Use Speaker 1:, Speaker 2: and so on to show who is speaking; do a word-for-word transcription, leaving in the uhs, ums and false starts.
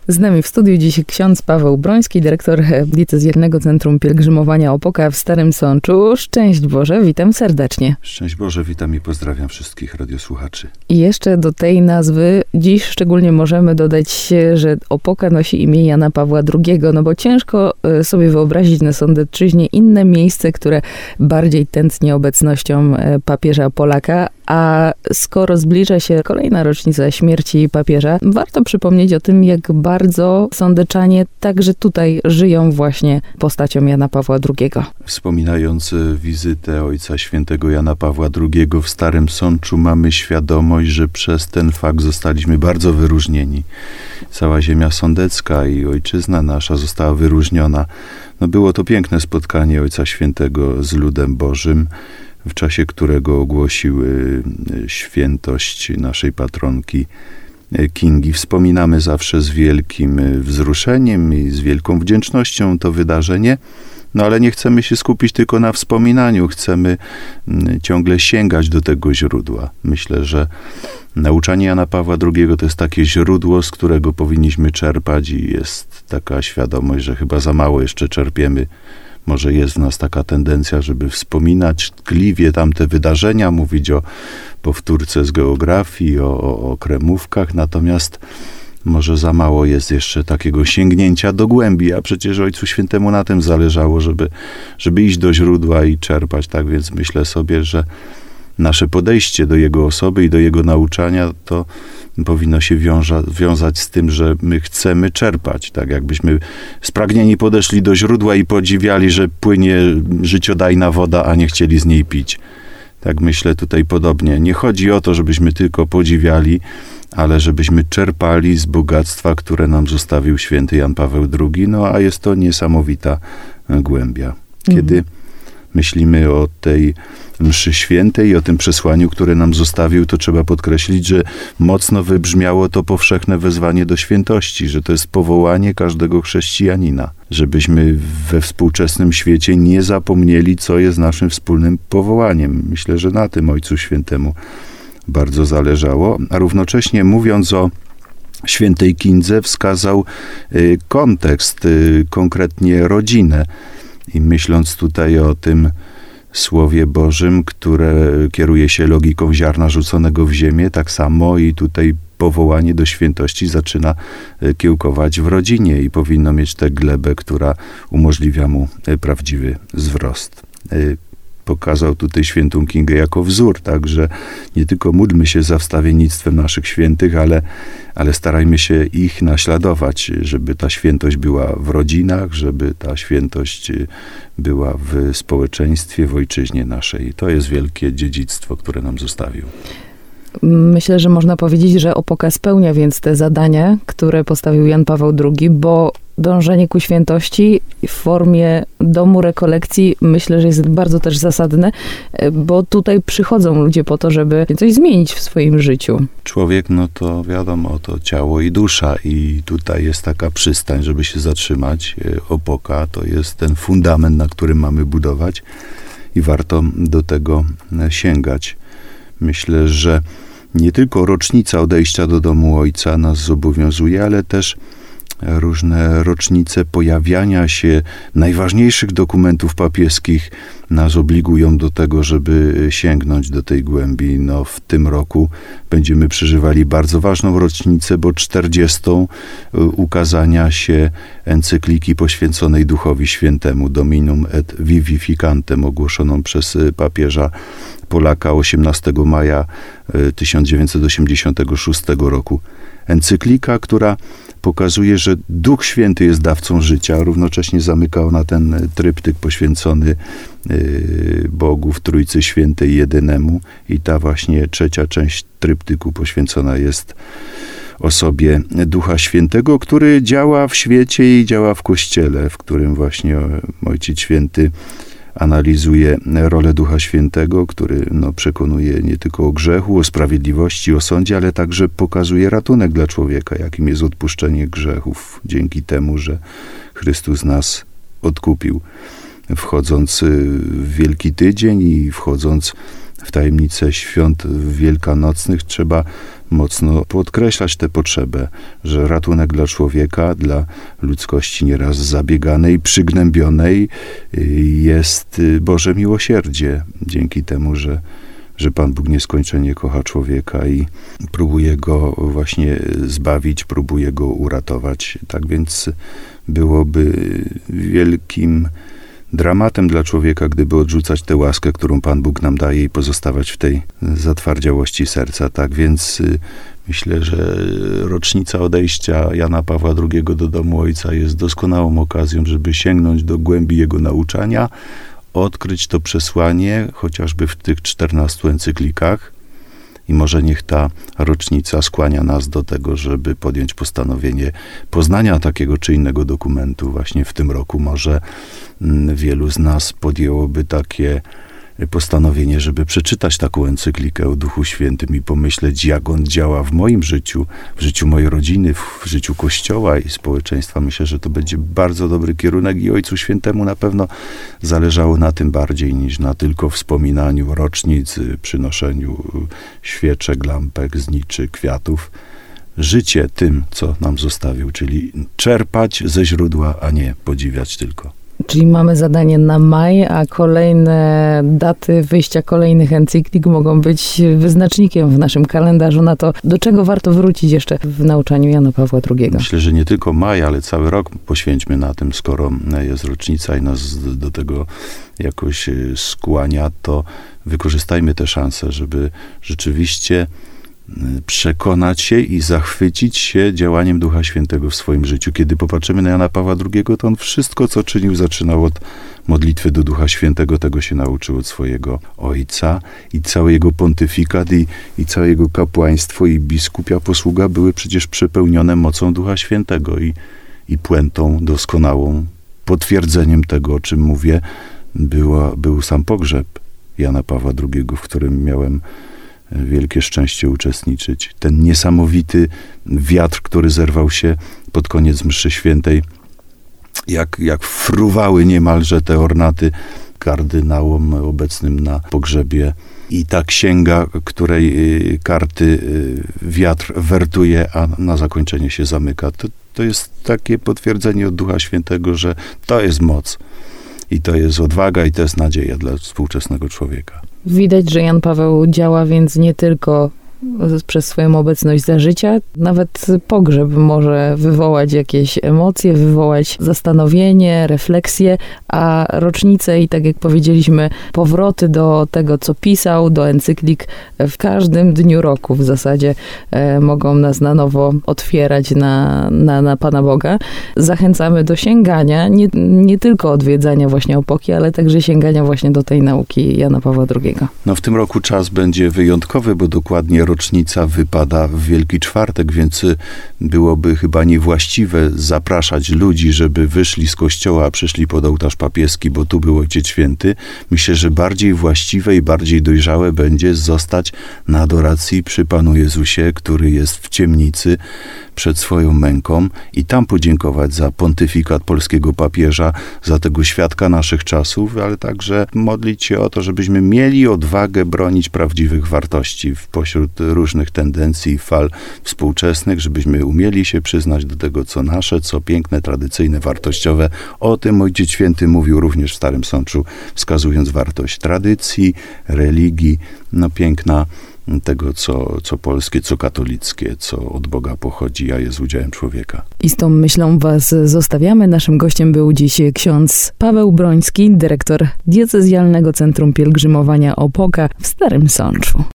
Speaker 1: Z nami w studiu dziś ksiądz Paweł Broński, dyrektor Diecezjalnego Centrum Pielgrzymowania Opoka w Starym Sączu. Szczęść Boże, witam serdecznie.
Speaker 2: Szczęść Boże, witam i pozdrawiam wszystkich radiosłuchaczy.
Speaker 1: I jeszcze do tej nazwy dziś szczególnie możemy dodać, że Opoka nosi imię Jana Pawła drugiego, no bo ciężko sobie wyobrazić na Sądecczyźnie inne miejsce, które bardziej tętni obecnością papieża Polaka. A skoro zbliża się kolejna rocznica śmierci papieża, warto przypomnieć o tym, jak bardzo sądeczanie także tutaj żyją właśnie postacią Jana Pawła drugiego.
Speaker 2: Wspominając wizytę Ojca Świętego Jana Pawła drugiego w Starym Sączu, mamy świadomość, że przez ten fakt zostaliśmy bardzo wyróżnieni. Cała ziemia sądecka i ojczyzna nasza została wyróżniona. No było to piękne spotkanie Ojca Świętego z ludem Bożym, w czasie którego ogłosił świętość naszej patronki Kingi. Wspominamy zawsze z wielkim wzruszeniem i z wielką wdzięcznością to wydarzenie, no ale nie chcemy się skupić tylko na wspominaniu, chcemy ciągle sięgać do tego źródła. Myślę, że nauczanie Jana Pawła drugiego to jest takie źródło, z którego powinniśmy czerpać i jest taka świadomość, że chyba za mało jeszcze czerpiemy. Może jest w nas taka tendencja, żeby wspominać tkliwie tamte wydarzenia, mówić o powtórce z geografii, o, o kremówkach, natomiast może za mało jest jeszcze takiego sięgnięcia do głębi, a przecież Ojcu Świętemu na tym zależało, żeby, żeby iść do źródła i czerpać. Tak więc myślę sobie, że nasze podejście do Jego osoby i do Jego nauczania to powinno się wiąża, wiązać z tym, że my chcemy czerpać. Tak jakbyśmy spragnieni podeszli do źródła i podziwiali, że płynie życiodajna woda, a nie chcieli z niej pić. Tak myślę tutaj podobnie. Nie chodzi o to, żebyśmy tylko podziwiali, ale żebyśmy czerpali z bogactwa, które nam zostawił święty Jan Paweł drugi. No a jest to niesamowita głębia. Kiedy mhm. myślimy o tej mszy świętej i o tym przesłaniu, które nam zostawił, to trzeba podkreślić, że mocno wybrzmiało to powszechne wezwanie do świętości, że to jest powołanie każdego chrześcijanina, żebyśmy we współczesnym świecie nie zapomnieli, co jest naszym wspólnym powołaniem. Myślę, że na tym Ojcu Świętemu bardzo zależało, a równocześnie mówiąc o świętej Kindze wskazał y, kontekst, y, konkretnie rodzinę. I myśląc tutaj o tym Słowie Bożym, które kieruje się logiką ziarna rzuconego w ziemię, tak samo i tutaj powołanie do świętości zaczyna kiełkować w rodzinie i powinno mieć tę glebę, która umożliwia mu prawdziwy wzrost. Pokazał tutaj świętą Kingę jako wzór, także nie tylko módlmy się za wstawiennictwem naszych świętych, ale, ale starajmy się ich naśladować, żeby ta świętość była w rodzinach, żeby ta świętość była w społeczeństwie, w ojczyźnie naszej. To jest wielkie dziedzictwo, które nam zostawił.
Speaker 1: Myślę, że można powiedzieć, że Opoka spełnia więc te zadania, które postawił Jan Paweł drugi, bo dążenie ku świętości w formie domu rekolekcji myślę, że jest bardzo też zasadne, bo tutaj przychodzą ludzie po to, żeby coś zmienić w swoim życiu.
Speaker 2: Człowiek, no to wiadomo, to ciało i dusza i tutaj jest taka przystań, żeby się zatrzymać. Opoka to jest ten fundament, na którym mamy budować i warto do tego sięgać. Myślę, że nie tylko rocznica odejścia do domu Ojca nas zobowiązuje, ale też różne rocznice pojawiania się najważniejszych dokumentów papieskich nas obligują do tego, żeby sięgnąć do tej głębi. No, w tym roku będziemy przeżywali bardzo ważną rocznicę, bo czterdziestą ukazania się encykliki poświęconej Duchowi Świętemu Dominum et Vivificantem, ogłoszoną przez papieża Polaka osiemnastego maja tysiąc dziewięćset osiemdziesiątego szóstego roku. Encyklika, która pokazuje, że Duch Święty jest dawcą życia, a równocześnie zamyka ona ten tryptyk poświęcony Bogu w Trójcy Świętej jedynemu i ta właśnie trzecia część tryptyku poświęcona jest osobie Ducha Świętego, który działa w świecie i działa w Kościele, w którym właśnie Ojciec Święty analizuje rolę Ducha Świętego, który no, przekonuje nie tylko o grzechu, o sprawiedliwości, o sądzie, ale także pokazuje ratunek dla człowieka, jakim jest odpuszczenie grzechów, dzięki temu, że Chrystus nas odkupił. Wchodząc w Wielki Tydzień i wchodząc w tajemnicę świąt wielkanocnych trzeba mocno podkreślać tę potrzebę, że ratunek dla człowieka, dla ludzkości nieraz zabieganej, przygnębionej jest Boże miłosierdzie. Dzięki temu, że, że Pan Bóg nieskończenie kocha człowieka i próbuje go właśnie zbawić, próbuje go uratować. Tak więc byłoby wielkim dramatem dla człowieka, gdyby odrzucać tę łaskę, którą Pan Bóg nam daje i pozostawać w tej zatwardziałości serca. Tak więc y, myślę, że rocznica odejścia Jana Pawła drugiego do domu Ojca jest doskonałą okazją, żeby sięgnąć do głębi jego nauczania, odkryć to przesłanie, chociażby w tych czternastu encyklikach. I może niech ta rocznica skłania nas do tego, żeby podjąć postanowienie poznania takiego czy innego dokumentu. Właśnie w tym roku może wielu z nas podjęłoby takie postanowienie, żeby przeczytać taką encyklikę o Duchu Świętym i pomyśleć, jak on działa w moim życiu, w życiu mojej rodziny, w życiu Kościoła i społeczeństwa. Myślę, że to będzie bardzo dobry kierunek i Ojcu Świętemu na pewno zależało na tym bardziej niż na tylko wspominaniu rocznic, przynoszeniu świeczek, lampek, zniczy, kwiatów. Życie tym, co nam zostawił, czyli czerpać ze źródła, a nie podziwiać tylko.
Speaker 1: Czyli mamy zadanie na maj, a kolejne daty wyjścia kolejnych encyklik mogą być wyznacznikiem w naszym kalendarzu na to, do czego warto wrócić jeszcze w nauczaniu Jana Pawła drugiego.
Speaker 2: Myślę, że nie tylko maj, ale cały rok poświęćmy na tym, skoro jest rocznica i nas do tego jakoś skłania, to wykorzystajmy tę szansę, żeby rzeczywiście przekonać się i zachwycić się działaniem Ducha Świętego w swoim życiu. Kiedy popatrzymy na Jana Pawła drugiego, to on wszystko, co czynił, zaczynał od modlitwy do Ducha Świętego. Tego się nauczył od swojego ojca i cały jego pontyfikat i, i całe jego kapłaństwo i biskupia posługa były przecież przepełnione mocą Ducha Świętego i, i puentą doskonałą, potwierdzeniem tego, o czym mówię, była, był sam pogrzeb Jana Pawła drugiego, w którym miałem wielkie szczęście uczestniczyć. Ten niesamowity wiatr, który zerwał się pod koniec mszy świętej, jak, jak fruwały niemalże te ornaty kardynałom obecnym na pogrzebie. I ta księga, której karty wiatr wertuje, a na zakończenie się zamyka. To, to jest takie potwierdzenie od Ducha Świętego, że to jest moc. I to jest odwaga i to jest nadzieja dla współczesnego człowieka.
Speaker 1: Widać, że Jan Paweł działa więc nie tylko przez swoją obecność za życia, nawet pogrzeb może wywołać jakieś emocje, wywołać zastanowienie, refleksję, a rocznice i tak jak powiedzieliśmy, powroty do tego, co pisał, do encyklik w każdym dniu roku w zasadzie e, mogą nas na nowo otwierać na, na, na Pana Boga. Zachęcamy do sięgania, nie, nie tylko odwiedzania właśnie opoki, ale także sięgania właśnie do tej nauki Jana Pawła drugiego.
Speaker 2: No w tym roku czas będzie wyjątkowy, bo dokładnie rocznica wypada w Wielki Czwartek, więc byłoby chyba niewłaściwe zapraszać ludzi, żeby wyszli z kościoła, a przyszli pod ołtarz papieski, bo tu był Ojciec Święty. Myślę, że bardziej właściwe i bardziej dojrzałe będzie zostać na adoracji przy Panu Jezusie, który jest w ciemnicy przed swoją męką i tam podziękować za pontyfikat polskiego papieża, za tego świadka naszych czasów, ale także modlić się o to, żebyśmy mieli odwagę bronić prawdziwych wartości w pośród różnych tendencji i fal współczesnych, żebyśmy umieli się przyznać do tego, co nasze, co piękne, tradycyjne, wartościowe. O tym Ojciec Święty mówił również w Starym Sączu, wskazując wartość tradycji, religii, no piękna tego, co, co polskie, co katolickie, co od Boga pochodzi, a jest udziałem człowieka.
Speaker 1: I z tą myślą was zostawiamy. Naszym gościem był dziś ksiądz Paweł Broński, dyrektor Diecezjalnego Centrum Pielgrzymowania Opoka w Starym Sączu.